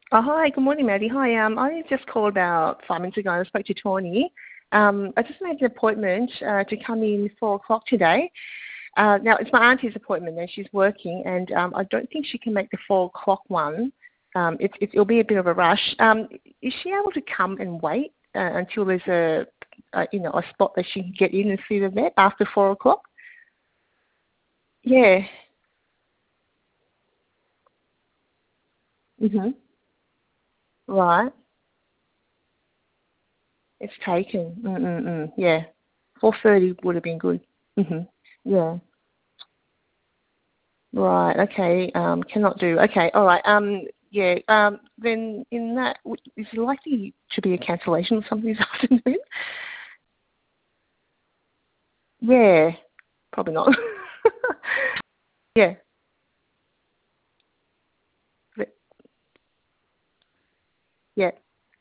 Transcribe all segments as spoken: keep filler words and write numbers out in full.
Oh, hi. Good morning, Maddie. Hi. Um, I just called about five minutes ago. I spoke to Tawny. Um, I just made an appointment uh, to come in four o'clock today. Uh, now it's my auntie's appointment, and she's working, and um, I don't think she can make the four o'clock one. Um, it, it, it'll be a bit of a rush. Um, is she able to come and wait uh, until there's a, a, you know, a spot that she can get in and see the vet after four o'clock? Yeah. Mhm. Right. It's taken. Mm mm mm. Yeah. Four thirty would have been good. Mhm. Yeah. Right. Okay. Um, cannot do. Okay. All right. Um, yeah. Um, then in that, w- is it likely to be a cancellation or something this afternoon? Yeah. Probably not. yeah. But- Yeah.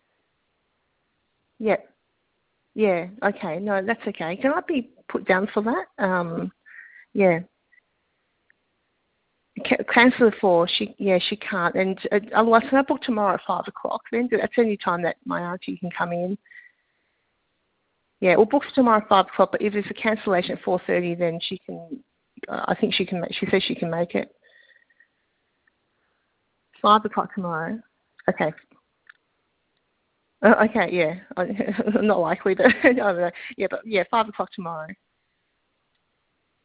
Yeah. Yeah. Okay. No, that's okay. Can I be put down for that? Um, yeah. Ca- Cancel for she. Yeah, she can't. And uh, otherwise, can I book tomorrow at five o'clock? Then that's the only time that my auntie can come in. Yeah, we'll book tomorrow at five o'clock. But if there's a cancellation at four thirty, then she can. Uh, I think she can make. She says she can make it. Five o'clock tomorrow. Okay. Uh, okay. Yeah. Not likely, but I don't know. Yeah, but yeah, five o'clock tomorrow.